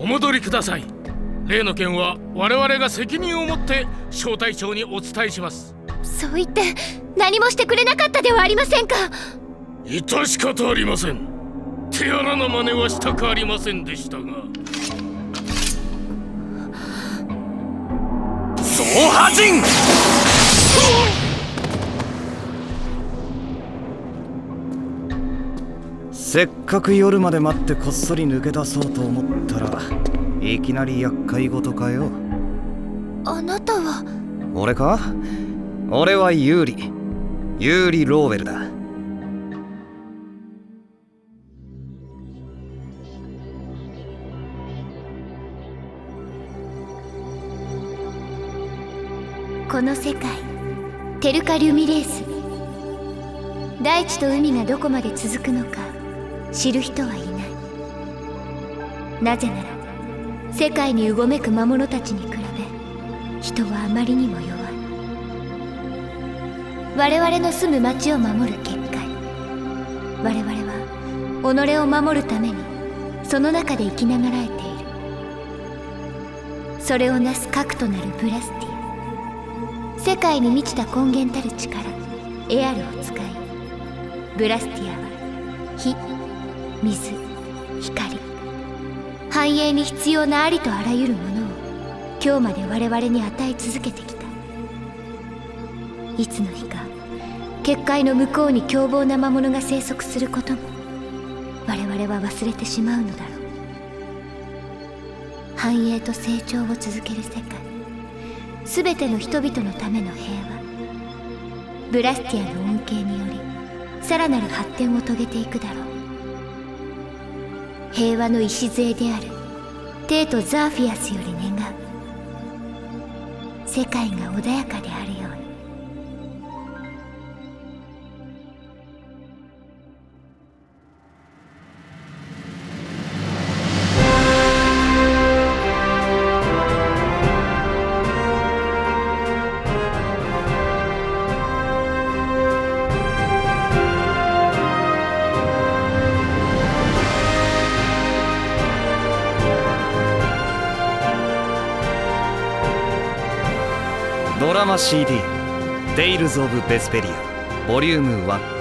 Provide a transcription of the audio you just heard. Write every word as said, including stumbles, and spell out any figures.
お戻りください。例の件は我々が責任を持って小隊長にお伝えします。 そう言って何もしてくれなかったではありませんか。 致し方ありません。手荒な真似はしたくありませんでしたが。 総破陣。せっかく夜まで待ってこっそり抜け出そうと思ったらいきなり厄介事かよ。 あなたは？ 俺か？俺はユーリユーリ・ローウェルだ。 この世界テルカ・リュミレース、大地と海がどこまで続くのか知る人はいない。なぜなら世界にうごめく魔物たちに比べ人はあまりにも弱い。我々の住む町を守る結界、我々は己を守るためにその中で生きながらえている。それをなす核となるブラスティア、世界に満ちた根源たる力エアルを使い、ブラスティアは火、水、光、繁栄に必要なありとあらゆるものを今日まで我々に与え続けてきた。いつの日か結界の向こうに凶暴な魔物が生息することも我々は忘れてしまうのだろう。繁栄と成長を続ける世界、すべての人々のための平和、ブラスティアの恩恵によりさらなる発展を遂げていくだろう。平和の礎であるテート・ザーフィアスより願う、世界が穏やかであるように。 ドラマ シーディー テイルズ・オブ・ベスペリアボリュームワン